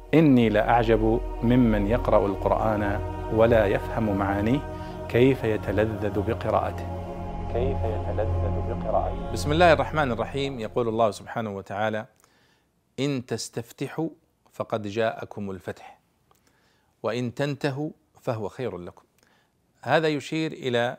إني لأعجب ممن يقرأ القرآن ولا يفهم معانيه كيف يتلذذ بقراءته. بسم الله الرحمن الرحيم. يقول الله سبحانه وتعالى: إن تستفتحوا فقد جاءكم الفتح وإن تنتهوا فهو خير لكم. هذا يشير إلى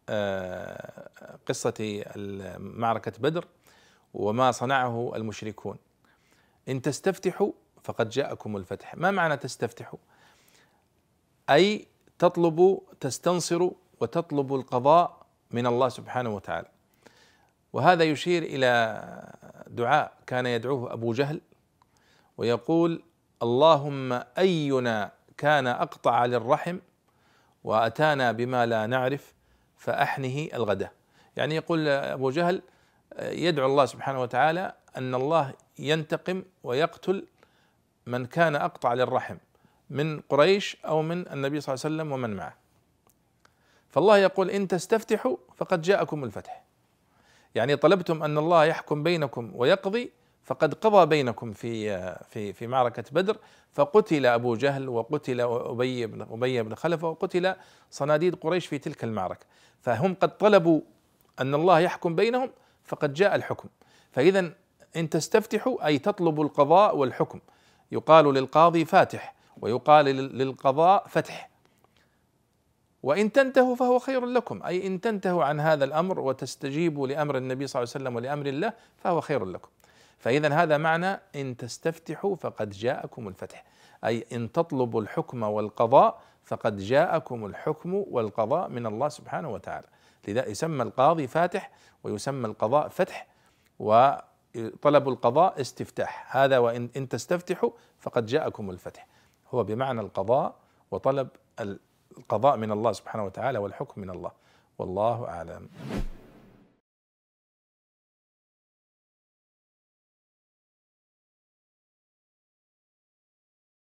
قصة معركة بدر وما صنعه المشركون. إن تستفتحوا فقد جاءكم الفتح. ما معنى تستفتحوا؟ أي تطلبوا، تستنصروا وتطلبوا القضاء من الله سبحانه وتعالى. وهذا يشير إلى دعاء كان يدعوه أبو جهل ويقول: اللهم أينا كان أقطع للرحم وأتانا بما لا نعرف فأحنه الغداء. يعني يقول أبو جهل يدعو الله سبحانه وتعالى أن الله ينتقم ويقتل من كان أقطع للرحم من قريش أو من النبي صلى الله عليه وسلم ومن معه. فالله يقول: إن تستفتحوا فقد جاءكم الفتح. يعني طلبتم أن الله يحكم بينكم ويقضي، فقد قضى بينكم في معركة بدر، فقتل أبو جهل وقتل أبي بن خلف وقتل صناديد قريش في تلك المعركة. فهم قد طلبوا أن الله يحكم بينهم فقد جاء الحكم. فإذا إن تستفتحوا أي تطلبوا القضاء والحكم. يقال للقاضي فاتح ويقال للقضاء فتح. وإن تنتهوا فهو خير لكم، أي إن تنتهوا عن هذا الأمر وتستجيبوا لأمر النبي صلى الله عليه وسلم ولأمر الله فهو خير لكم. فإذا هذا معنى إن تستفتحوا فقد جاءكم الفتح، أي إن تطلبوا الحكم والقضاء فقد جاءكم الحكم والقضاء من الله سبحانه وتعالى. لذا يسمى القاضي فاتح ويسمى القضاء فتح، وطلب القضاء استفتاح. هذا وإن تستفتحوا فقد جاءكم الفتح، هو بمعنى القضاء وطلب القضاء من الله سبحانه وتعالى والحكم من الله. والله أعلم.